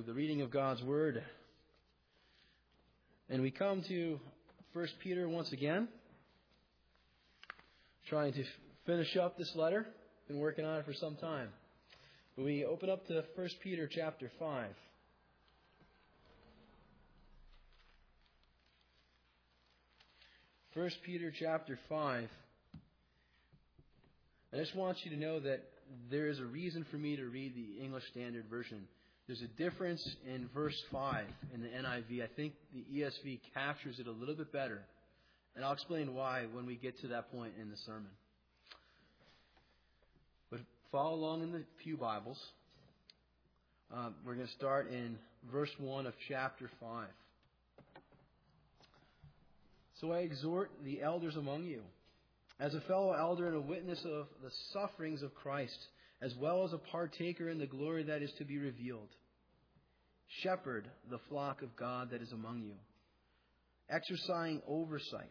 The reading of God's Word. And we come to 1 Peter once again. Trying to finish up this letter. Been working on it for some time. But we open up to 1 Peter chapter 5. 1 Peter chapter 5. I just want you to know that there is a reason for me to read the English Standard Version. There's a difference in verse 5 in the NIV. I think the ESV captures it a little bit better. And I'll explain why when we get to that point in the sermon. But follow along in the Pew Bibles. We're going to start in verse 1 of chapter 5. So I exhort the elders among you, as a fellow elder and a witness of the sufferings of Christ, as well as a partaker in the glory that is to be revealed. Shepherd the flock of God that is among you, exercising oversight,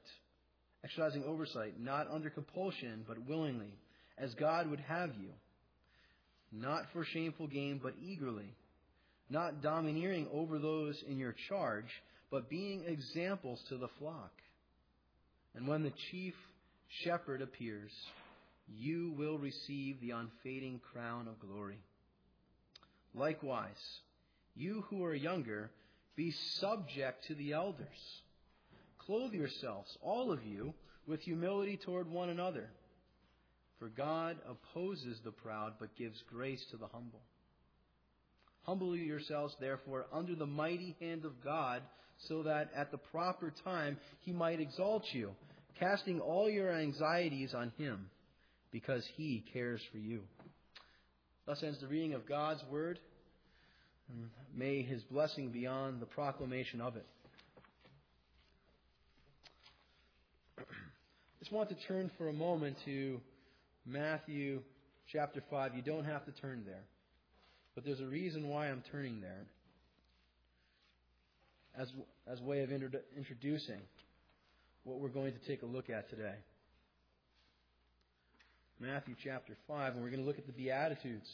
not under compulsion, but willingly, as God would have you, not for shameful gain, but eagerly, not domineering over those in your charge, but being examples to the flock. And when the chief shepherd appears, you will receive the unfading crown of glory. Likewise, you who are younger, be subject to the elders. Clothe yourselves, all of you, with humility toward one another. For God opposes the proud, but gives grace to the humble. Humble yourselves, therefore, under the mighty hand of God, so that at the proper time He might exalt you, casting all your anxieties on Him, because He cares for you. Thus ends the reading of God's Word. And may His blessing be on the proclamation of it. I just want to turn for a moment to Matthew chapter 5. You don't have to turn there. But there's a reason why I'm turning there. As a way of introducing what we're going to take a look at today. Matthew chapter 5, and we're going to look at the Beatitudes.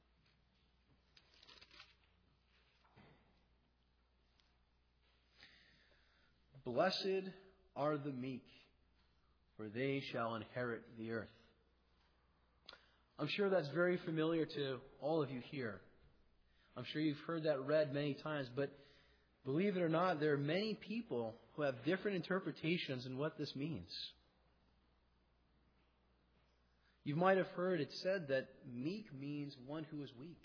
Blessed are the meek, for they shall inherit the earth. I'm sure that's very familiar to all of you here. I'm sure you've heard that read many times, but believe it or not, there are many people who have different interpretations in what this means. You might have heard it said that meek means one who is weak.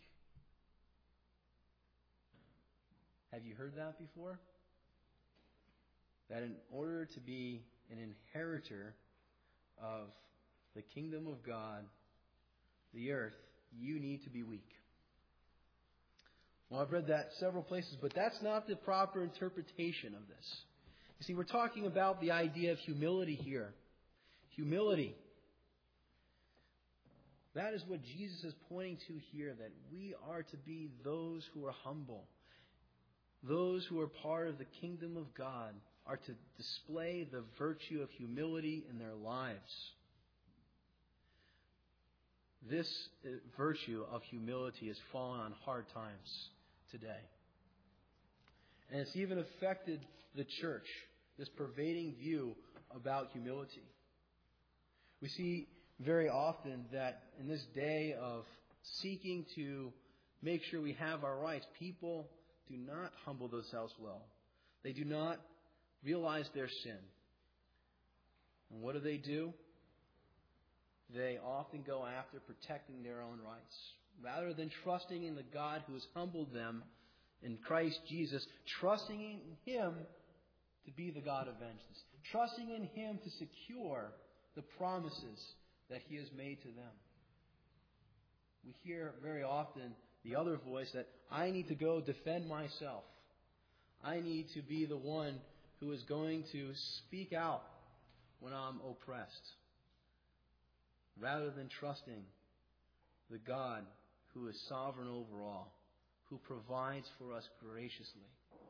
Have you heard that before? That in order to be an inheritor of the kingdom of God, the earth, you need to be weak. Well, I've read that several places, but that's not the proper interpretation of this. You see, we're talking about the idea of humility here. Humility. That is what Jesus is pointing to here, that we are to be those who are humble. Those who are part of the kingdom of God are to display the virtue of humility in their lives. This virtue of humility has fallen on hard times today. And it's even affected the church, this pervading view about humility. We see very often that in this day of seeking to make sure we have our rights, people do not humble themselves well. They do not realize their sin. And what do? They often go after protecting their own rights, rather than trusting in the God who has humbled them in Christ Jesus, trusting in Him to be the God of vengeance, trusting in Him to secure the promises that He has made to them. We hear very often the other voice that I need to go defend myself. I need to be the one who is going to speak out when I'm oppressed, rather than trusting the God who is sovereign over all, who provides for us graciously.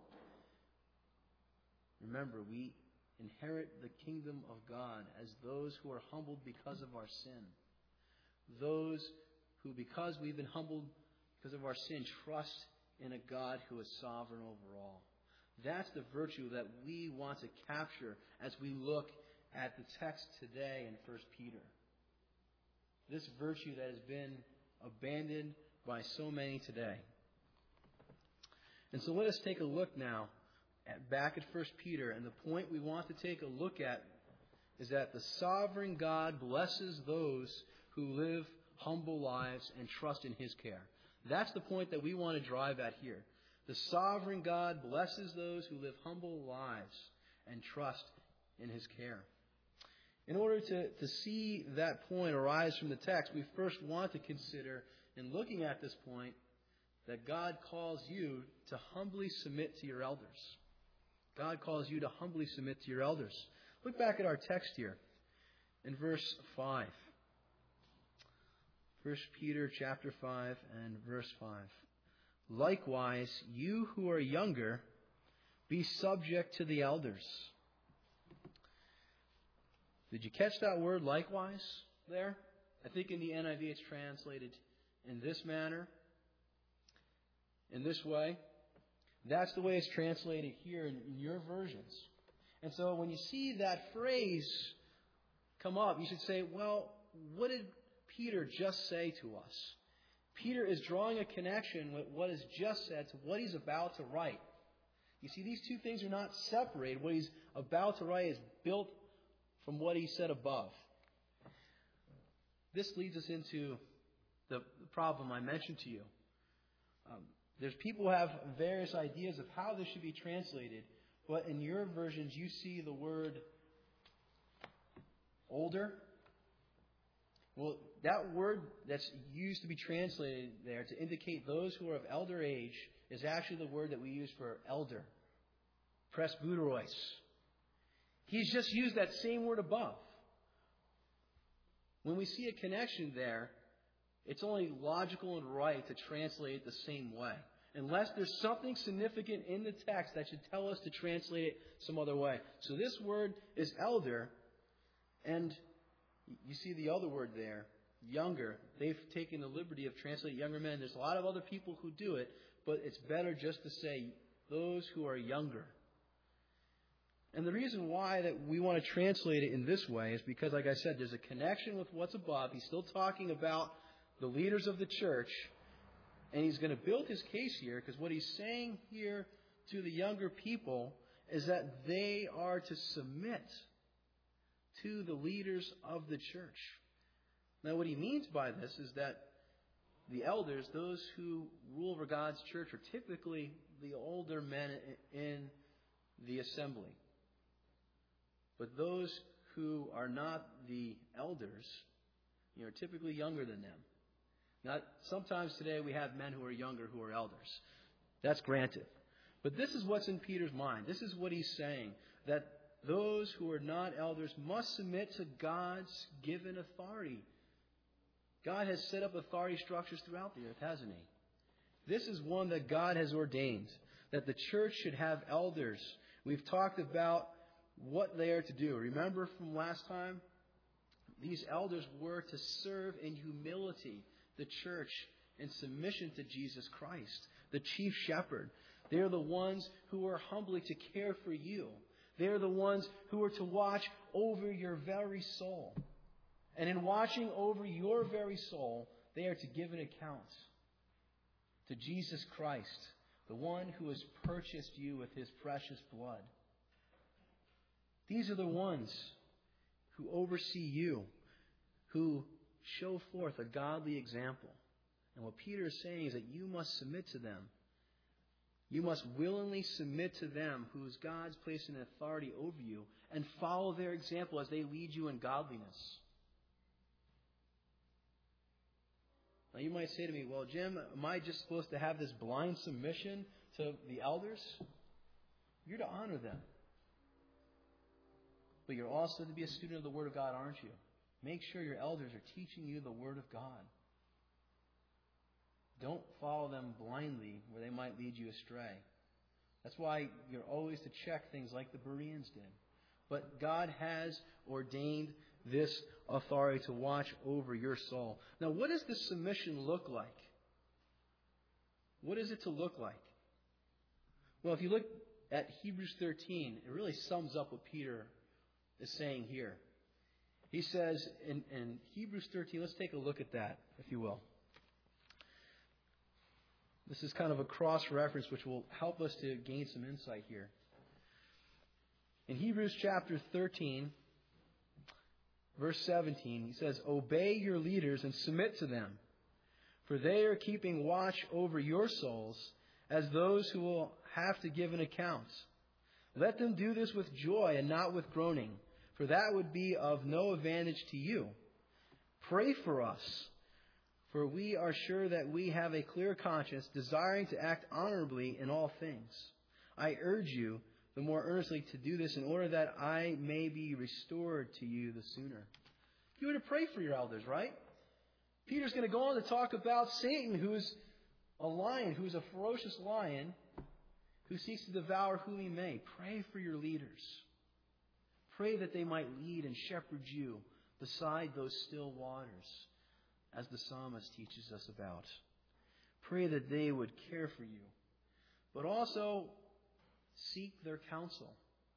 Remember, we inherit the kingdom of God as those who are humbled because of our sin. Those who, because we've been humbled because of our sin, trust in a God who is sovereign over all. That's the virtue that we want to capture as we look at the text today in 1 Peter. This virtue that has been abandoned by so many today. And so let us take a look now back at 1 Peter. And the point we want to take a look at is that the sovereign God blesses those who live humble lives and trust in His care. That's the point that we want to drive at here. The sovereign God blesses those who live humble lives and trust in His care. In order to see that point arise from the text, we first want to consider, in looking at this point, that God calls you to humbly submit to your elders. God calls you to humbly submit to your elders. Look back at our text here in verse 5. 1 Peter chapter 5 and verse 5. Likewise, you who are younger, be subject to the elders. Did you catch that word likewise there? I think in the NIV it's translated in this manner, in this way. That's the way it's translated here in your versions. And so when you see that phrase come up, you should say, well, what did Peter just say to us? Peter is drawing a connection with what is just said to what he's about to write. You see, these two things are not separated. What he's about to write is built from what he said above. This leads us into the problem I mentioned to you. There's people who have various ideas of how this should be translated, but in your versions you see the word older. Well, that word that's used to be translated there to indicate those who are of elder age is actually the word that we use for elder. Presbyteros. He's just used that same word above. When we see a connection there, it's only logical and right to translate it the same way. Unless there's something significant in the text that should tell us to translate it some other way. So this word is elder, and you see the other word there, younger. They've taken the liberty of translating younger men. There's a lot of other people who do it, but it's better just to say those who are younger. And the reason why that we want to translate it in this way is because, like I said, there's a connection with what's above. He's still talking about the leaders of the church, and he's going to build his case here, because what he's saying here to the younger people is that they are to submit to the leaders of the church. Now, what he means by this is that the elders, those who rule over God's church, are typically the older men in the assembly. But those who are not the elders, are typically younger than them. Now, sometimes today we have men who are younger who are elders. That's granted. But this is what's in Peter's mind. This is what he's saying, that those who are not elders must submit to God's given authority. God has set up authority structures throughout the earth, hasn't He? This is one that God has ordained, that the church should have elders. We've talked about what they are to do. Remember from last time? These elders were to serve in humility the church in submission to Jesus Christ, the chief shepherd. They are the ones who are humbly to care for you. They are the ones who are to watch over your very soul. And in watching over your very soul, they are to give an account to Jesus Christ, the one who has purchased you with His precious blood. These are the ones who oversee you, who show forth a godly example. And what Peter is saying is that you must submit to them. You must willingly submit to them, whose God's placed an authority over you, and follow their example as they lead you in godliness. Now you might say to me, well, Jim, am I just supposed to have this blind submission to the elders? You're to honor them. But you're also to be a student of the Word of God, aren't you? Make sure your elders are teaching you the Word of God. Don't follow them blindly where they might lead you astray. That's why you're always to check things like the Bereans did. But God has ordained this authority to watch over your soul. Now, what does this submission look like? What is it to look like? Well, if you look at Hebrews 13, it really sums up what Peter is saying here. He says in Hebrews 13, let's take a look at that, if you will. This is kind of a cross-reference which will help us to gain some insight here. In Hebrews chapter 13, verse 17, he says, "Obey your leaders and submit to them, for they are keeping watch over your souls as those who will have to give an account. Let them do this with joy and not with groaning, for that would be of no advantage to you. Pray for us, for we are sure that we have a clear conscience, desiring to act honorably in all things. I urge you the more earnestly to do this in order that I may be restored to you the sooner." You are to pray for your elders, right? Peter's going to go on to talk about Satan, who's a lion, who's a ferocious lion, who seeks to devour whom he may. Pray for your leaders. Pray that they might lead and shepherd you beside those still waters, as the psalmist teaches us about. Pray that they would care for you, but also seek their counsel.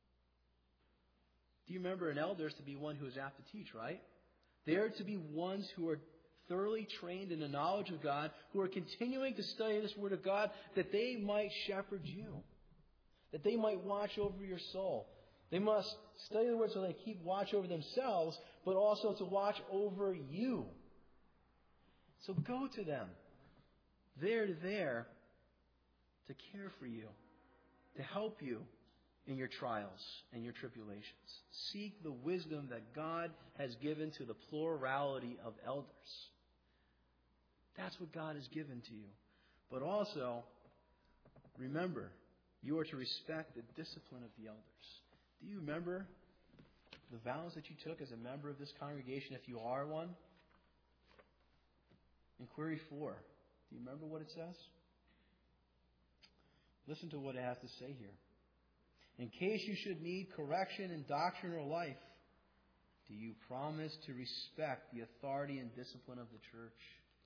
Do you remember an elder is to be one who is apt to teach, right? They are to be ones who are thoroughly trained in the knowledge of God, who are continuing to study this Word of God, that they might shepherd you, that they might watch over your soul. They must study the Word so they keep watch over themselves, but also to watch over you. So go to them. They're there to care for you, to help you in your trials and your tribulations. Seek the wisdom that God has given to the plurality of elders. That's what God has given to you. But also, remember, you are to respect the discipline of the elders. Do you remember the vows that you took as a member of this congregation, if you are one? In query 4, do you remember what it says? Listen to what it has to say here. "In case you should need correction in doctrine or life, do you promise to respect the authority and discipline of the church?"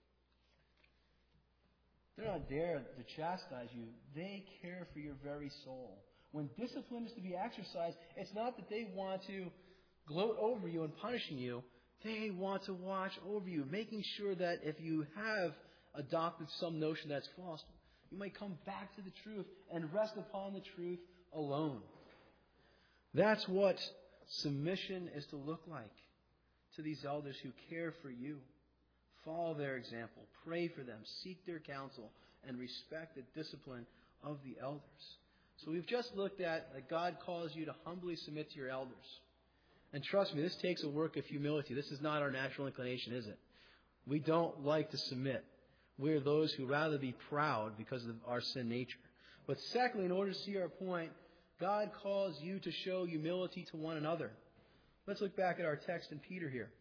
They're not there to chastise you. They care for your very soul. When discipline is to be exercised, it's not that they want to gloat over you and punishing you. They want to watch over you, making sure that if you have adopted some notion that's false, you might come back to the truth and rest upon the truth alone. That's what submission is to look like to these elders who care for you. Follow their example. Pray for them. Seek their counsel. And respect the discipline of the elders. So we've just looked at that God calls you to humbly submit to your elders. And trust me, this takes a work of humility. This is not our natural inclination, is it? We don't like to submit. We're those who rather be proud because of our sin nature. But secondly, in order to see our point, God calls you to show humility to one another. Let's look back at our text in Peter here.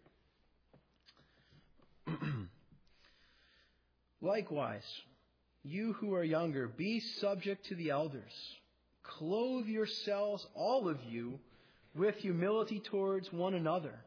"Likewise, you who are younger, be subject to the elders. Clothe yourselves, all of you, with humility towards one another."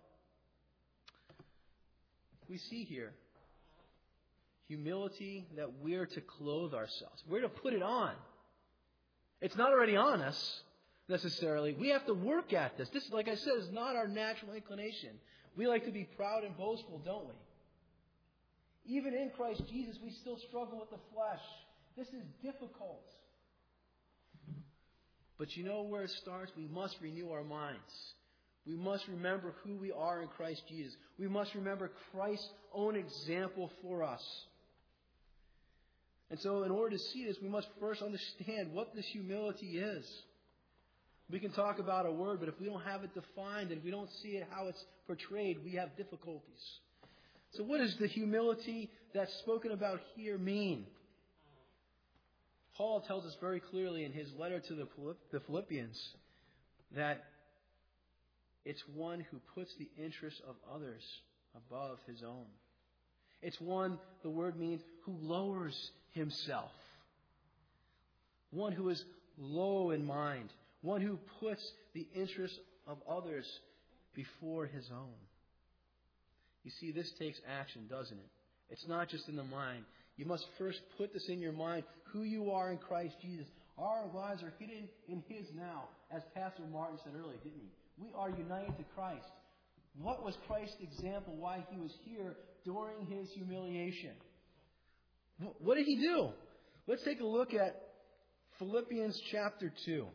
We see here humility that we're to clothe ourselves. We're to put it on. It's not already on us, necessarily. We have to work at this. This, like I said, is not our natural inclination. We like to be proud and boastful, don't we? Even in Christ Jesus, we still struggle with the flesh. This is difficult. But you know where it starts? We must renew our minds. We must remember who we are in Christ Jesus. We must remember Christ's own example for us. And so in order to see this, we must first understand what this humility is. We can talk about a word, but if we don't have it defined and we don't see it how it's portrayed, we have difficulties. So what does the humility that's spoken about here mean? Paul tells us very clearly in his letter to the Philippians that it's one who puts the interests of others above his own. It's one, the word means, who lowers himself. One who is low in mind. One who puts the interests of others before his own. You see, this takes action, doesn't it? It's not just in the mind. You must first put this in your mind, who you are in Christ Jesus. Our lives are hidden in His now, as Pastor Martin said earlier, didn't he? We are united to Christ. What was Christ's example why He was here during His humiliation? What did He do? Let's take a look at Philippians chapter 2.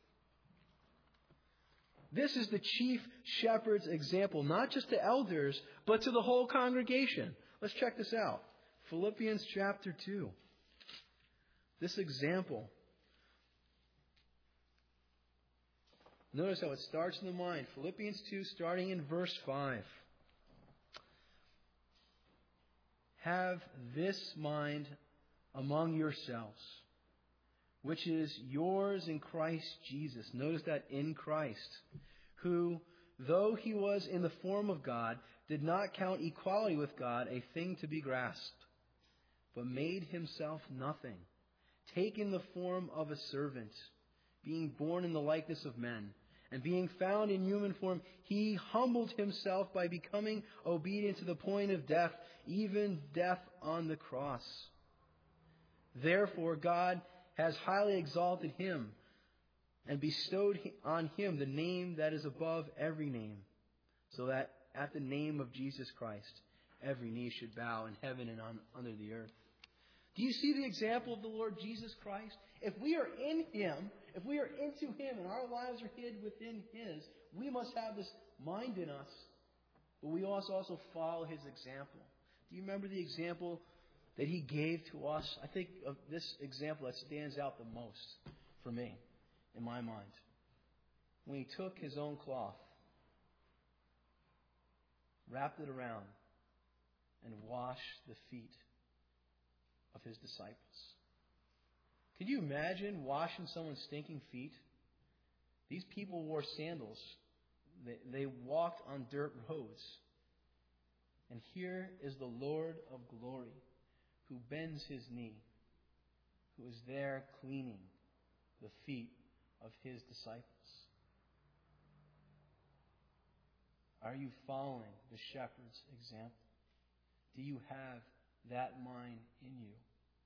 This is the chief shepherd's example, not just to elders, but to the whole congregation. Let's check this out. Philippians chapter 2. This example. Notice how it starts in the mind. Philippians 2, starting in verse 5. Have this mind among yourselves, which is yours in Christ Jesus. Notice that, in Christ, who, though He was in the form of God, did not count equality with God a thing to be grasped, but made Himself nothing, taking the form of a servant, being born in the likeness of men, and being found in human form, He humbled Himself by becoming obedient to the point of death, even death on the cross. Therefore God has highly exalted Him and bestowed on Him the name that is above every name, so that at the name of Jesus Christ every knee should bow in heaven and under the earth. Do you see the example of the Lord Jesus Christ? If we are in Him, if we are into Him and our lives are hid within His, we must have this mind in us, but we must also follow His example. Do you remember the example that He gave to us? I think of this example that stands out the most for me, in my mind. When He took His own cloth, wrapped it around, and washed the feet of His disciples. Could you imagine washing someone's stinking feet? These people wore sandals. They walked on dirt roads. And here is the Lord of glory who bends His knee, who is there cleaning the feet of His disciples. Are you following the shepherd's example? Do you have that mind in you?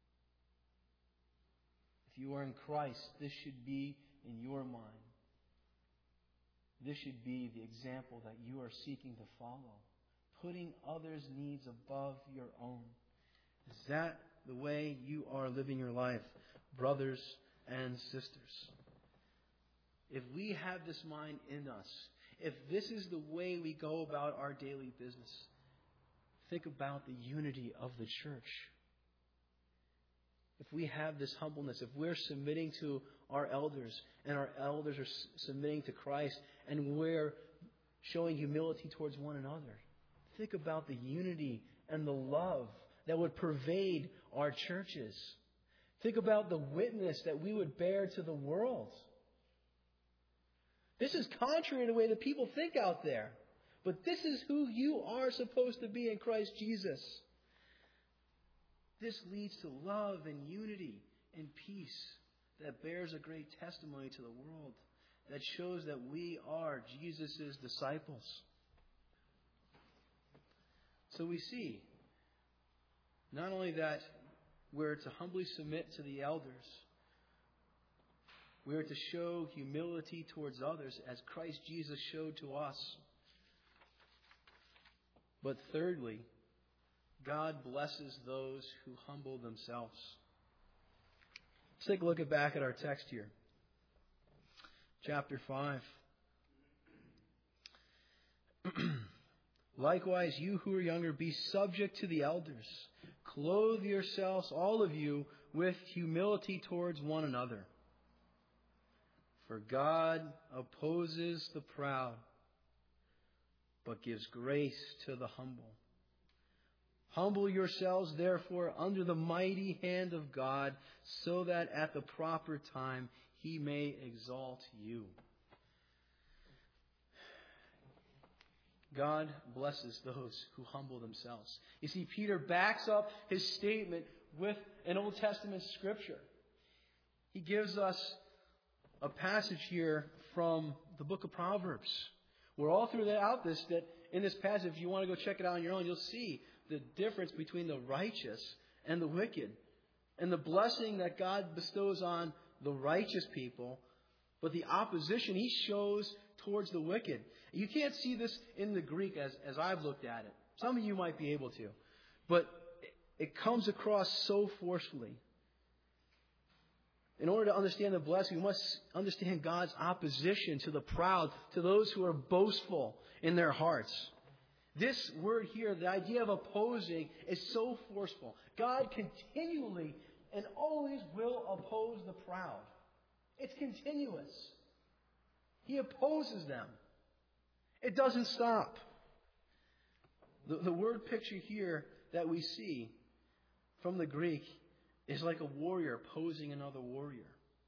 If you are in Christ, this should be in your mind. This should be the example that you are seeking to follow, putting others' needs above your own. Is that the way you are living your life, brothers and sisters? If we have this mind in us, if this is the way we go about our daily business, think about the unity of the church. If we have this humbleness, if we're submitting to our elders, and our elders are submitting to Christ, and we're showing humility towards one another, think about the unity and the love that would pervade our churches. Think about the witness that we would bear to the world. This is contrary to the way that people think out there. But this is who you are supposed to be in Christ Jesus. This leads to love and unity and peace that bears a great testimony to the world, that shows that we are Jesus' disciples. So we see not only that we're to humbly submit to the elders, we are to show humility towards others as Christ Jesus showed to us. But thirdly, God blesses those who humble themselves. Let's take a look back at our text here. Chapter 5. Likewise, you who are younger, be subject to the elders. Clothe yourselves, all of you, with humility towards one another. For God opposes the proud, but gives grace to the humble. Humble yourselves, therefore, under the mighty hand of God, so that at the proper time He may exalt you. God blesses those who humble themselves. You see, Peter backs up his statement with an Old Testament scripture. He gives us a passage here from the book of Proverbs. We're all throughout this, that in this passage, if you want to go check it out on your own, you'll see the difference between the righteous and the wicked, and the blessing that God bestows on the righteous people, but the opposition He shows towards the wicked. You can't see this in the Greek as I've looked at it. Some of you might be able to. But it comes across so forcefully. In order to understand the blessing, we must understand God's opposition to the proud, to those who are boastful in their hearts. This word here, the idea of opposing, is so forceful. God continually and always will oppose the proud. It's continuous. He opposes them. It doesn't stop. The word picture here that we see from the Greek is like a warrior opposing another warrior.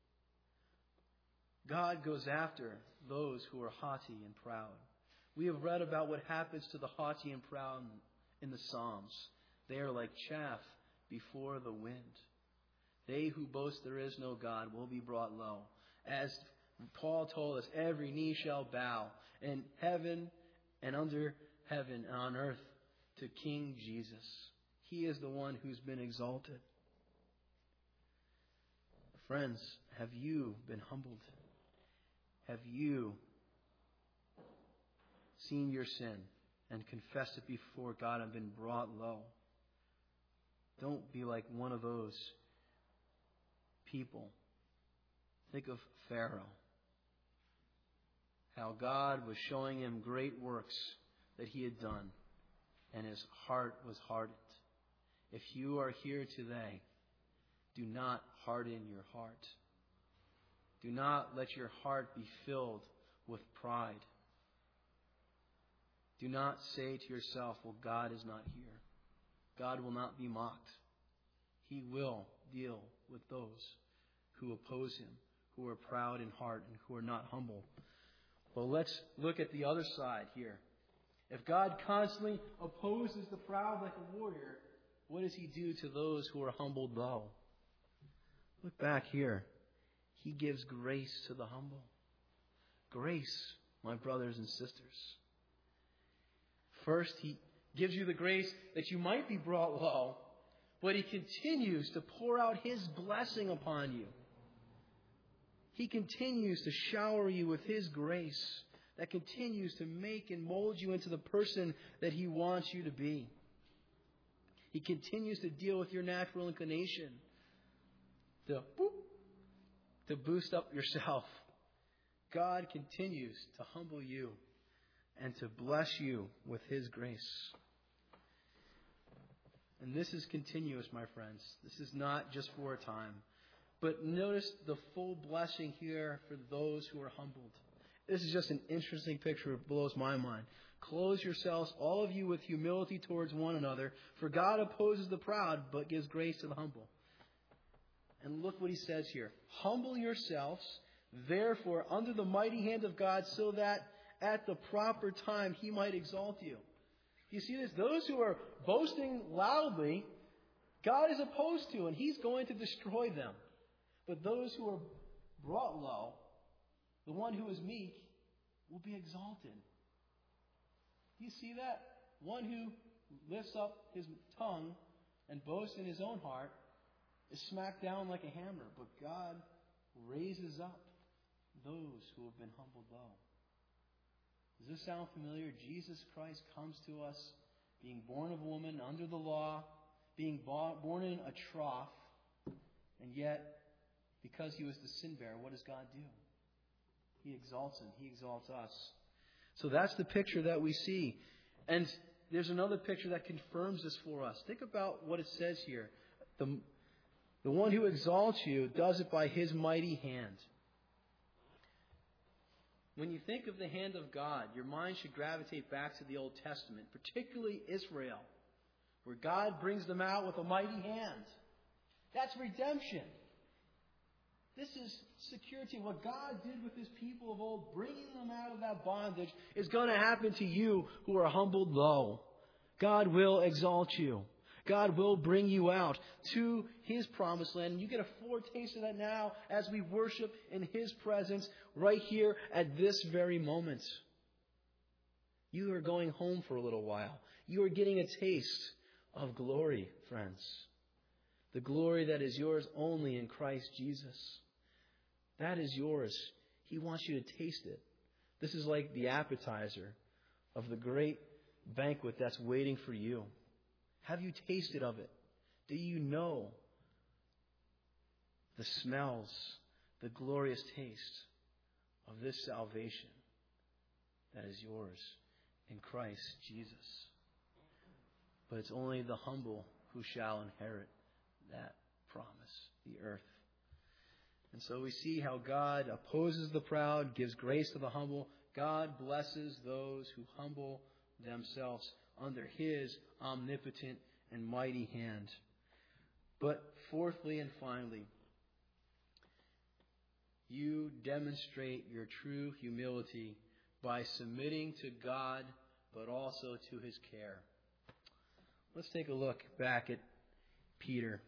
God goes after those who are haughty and proud. We have read about what happens to the haughty and proud in the Psalms. They are like chaff before the wind. They who boast there is no God will be brought low. As Paul told us, every knee shall bow in heaven and under heaven and on earth to King Jesus. He is the one who's been exalted. Friends, have you been humbled? Have you seen your sin and confessed it before God and been brought low? Don't be like one of those people. Think of Pharaoh. How God was showing him great works that he had done, and his heart was hardened. If you are here today, do not harden your heart. Do not let your heart be filled with pride. Do not say to yourself, well, God is not here. God will not be mocked. He will deal with those who oppose Him, who are proud in heart and who are not humble. Well, let's look at the other side here. If God constantly opposes the proud like a warrior, what does He do to those who are humbled low? Look back here. He gives grace to the humble. Grace, my brothers and sisters. First, He gives you the grace that you might be brought low, but He continues to pour out His blessing upon you. He continues to shower you with His grace that continues to make and mold you into the person that He wants you to be. He continues to deal with your natural inclination to boost up yourself. God continues to humble you and to bless you with His grace. And this is continuous, my friends. This is not just for a time. But notice the full blessing here for those who are humbled. This is just an interesting picture. It blows my mind. Clothe yourselves, all of you, with humility towards one another, for God opposes the proud, but gives grace to the humble. And look what He says here. Humble yourselves, therefore, under the mighty hand of God, so that at the proper time He might exalt you. You see this? Those who are boasting loudly, God is opposed to, and He's going to destroy them. But those who are brought low, the one who is meek, will be exalted. Do you see that? One who lifts up his tongue and boasts in his own heart is smacked down like a hammer. But God raises up those who have been humbled low. Does this sound familiar? Jesus Christ comes to us being born of a woman under the law, being born in a trough, and yet, because He was the sin bearer, what does God do? He exalts Him. He exalts us. So that's the picture that we see. And there's another picture that confirms this for us. Think about what it says here. The one who exalts you does it by His mighty hand. When you think of the hand of God, your mind should gravitate back to the Old Testament, particularly Israel, where God brings them out with a mighty hand. That's redemption. This is security. What God did with His people of old, bringing them out of that bondage, is going to happen to you who are humbled low. God will exalt you. God will bring you out to His promised land. And you get a foretaste of that now as we worship in His presence right here at this very moment. You are going home for a little while. You are getting a taste of glory, friends. The glory that is yours only in Christ Jesus. That is yours. He wants you to taste it. This is like the appetizer of the great banquet that's waiting for you. Have you tasted of it? Do you know the smells, the glorious taste of this salvation that is yours in Christ Jesus? But it's only the humble who shall inherit that promise, the earth. And so we see how God opposes the proud, gives grace to the humble. God blesses those who humble themselves under His omnipotent and mighty hand. But fourthly and finally, you demonstrate your true humility by submitting to God, but also to His care. Let's take a look back at Peter.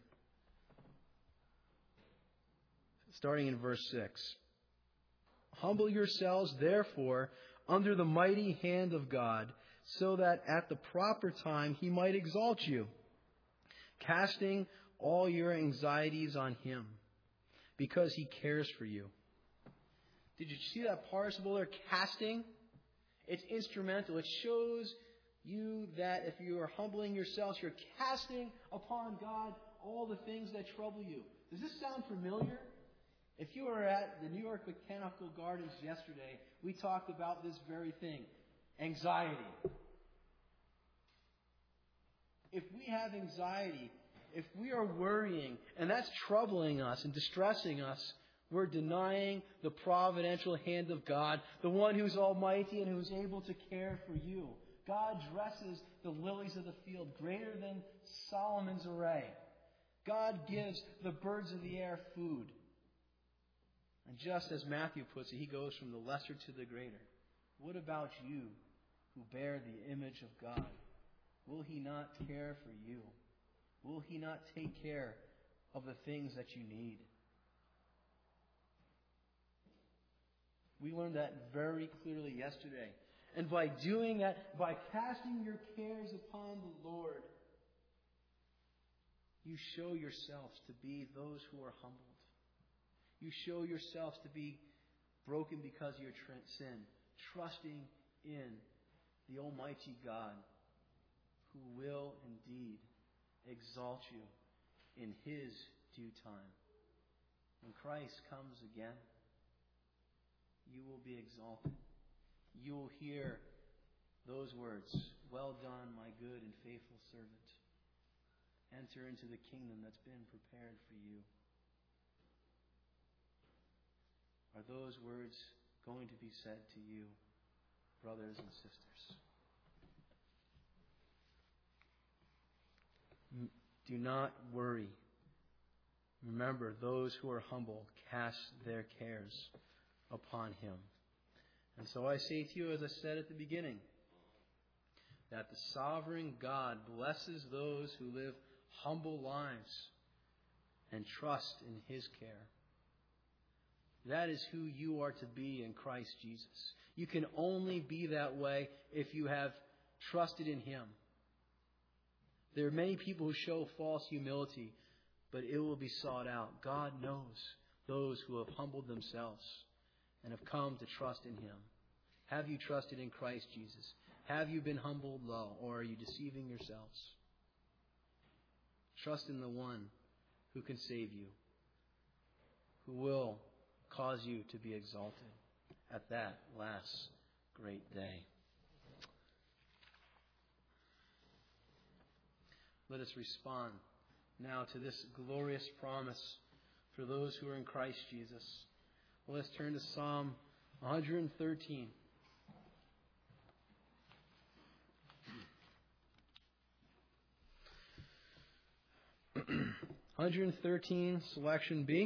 Starting in verse 6. Humble yourselves, therefore, under the mighty hand of God, so that at the proper time He might exalt you, casting all your anxieties on Him, because He cares for you. Did you see that participle there, casting? It's instrumental. It shows you that if you are humbling yourselves, you're casting upon God all the things that trouble you. Does this sound familiar? If you were at the New York Botanical Gardens yesterday, we talked about this very thing. Anxiety. If we have anxiety, if we are worrying, and that's troubling us and distressing us, we're denying the providential hand of God, the one who's almighty and who's able to care for you. God dresses the lilies of the field greater than Solomon's array. God gives the birds of the air food. And just as Matthew puts it, He goes from the lesser to the greater. What about you who bear the image of God? Will He not care for you? Will He not take care of the things that you need? We learned that very clearly yesterday. And by doing that, by casting your cares upon the Lord, you show yourselves to be those who are humbled. You show yourselves to be broken because of your sin, trusting in the Almighty God, who will indeed exalt you in His due time. When Christ comes again, you will be exalted. You will hear those words, "Well done, my good and faithful servant. Enter into the kingdom that's been prepared for you." Are those words going to be said to you, brothers and sisters? Do not worry. Remember, those who are humble cast their cares upon Him. And so I say to you, as I said at the beginning, that the sovereign God blesses those who live humble lives and trust in His care. That is who you are to be in Christ Jesus. You can only be that way if you have trusted in Him. There are many people who show false humility, but it will be sought out. God knows those who have humbled themselves and have come to trust in Him. Have you trusted in Christ Jesus? Have you been humbled low, or are you deceiving yourselves? Trust in the one who can save you, who will cause you to be exalted at that last great day. Let us respond now to this glorious promise for those who are in Christ Jesus. Well, let's turn to Psalm 113. Selection B.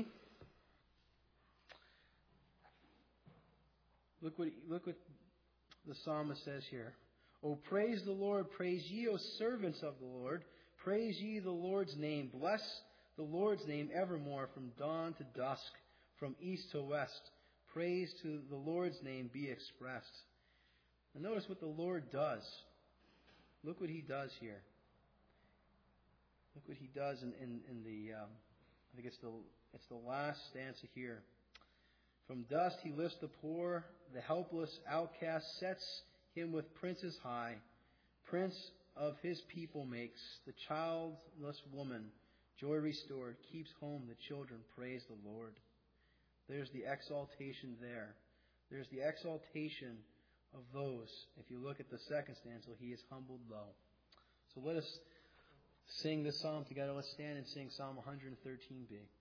Look what the psalmist says here. "O praise the Lord, praise ye, O servants of the Lord. Praise ye the Lord's name. Bless the Lord's name evermore, from dawn to dusk, from east to west. Praise to the Lord's name be expressed." And notice what the Lord does. Look what He does here. Look what he does in the, I think it's the last stanza here. From dust he lifts the poor, the helpless outcast, sets him with princes high. Prince of his people makes the childless woman joy restored, keeps home the children, praise the Lord. There's the exaltation there. There's the exaltation of those. If you look at the second stanza, he is humbled low. So let us sing this psalm together. Let's stand and sing Psalm 113b.